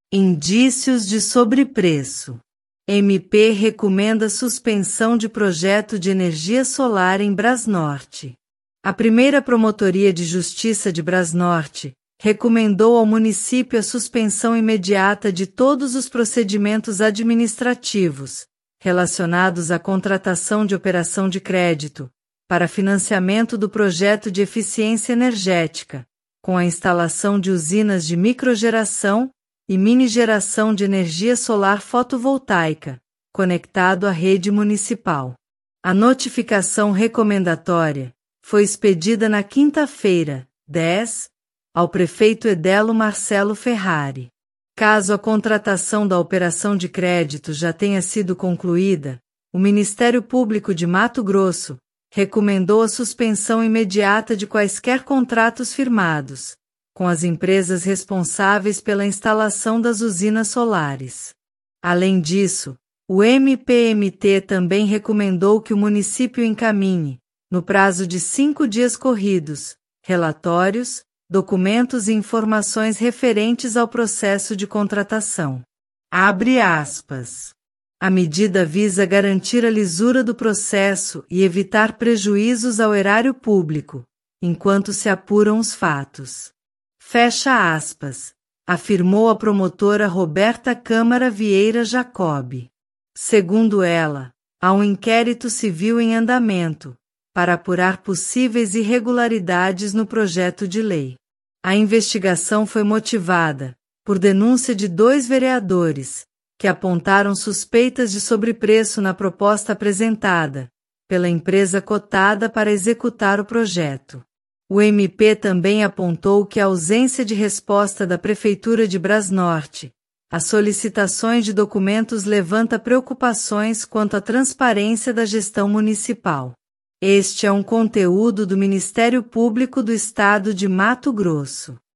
Indícios de sobrepreço. MP recomenda suspensão de projeto de energia solar em Brasnorte. A primeira Promotoria de Justiça de Brasnorte recomendou ao município a suspensão imediata de todos os procedimentos administrativos relacionados à contratação de operação de crédito para financiamento do projeto de eficiência energética, com a instalação de usinas de microgeração e minigeração de energia solar fotovoltaica, conectado à rede municipal. A notificação recomendatória foi expedida na quinta-feira, 10, ao prefeito Edelo Marcelo Ferrari. Caso a contratação da operação de crédito já tenha sido concluída, o Ministério Público de Mato Grosso recomendou a suspensão imediata de quaisquer contratos firmados com as empresas responsáveis pela instalação das usinas solares. Além disso, o MPMT também recomendou que o município encaminhe, no prazo de 5 dias corridos, relatórios, documentos e informações referentes ao processo de contratação. Abre aspas. A medida visa garantir a lisura do processo e evitar prejuízos ao erário público, enquanto se apuram os fatos. Fecha aspas, afirmou a promotora Roberta Câmara Vieira Jacob. Segundo ela, há um inquérito civil em andamento para apurar possíveis irregularidades no projeto de lei. A investigação foi motivada por denúncia de 2 vereadores, que apontaram suspeitas de sobrepreço na proposta apresentada pela empresa cotada para executar o projeto. O MP também apontou que a ausência de resposta da Prefeitura de Brasnorte às solicitações de documentos levanta preocupações quanto à transparência da gestão municipal. Este é um conteúdo do Ministério Público do Estado de Mato Grosso.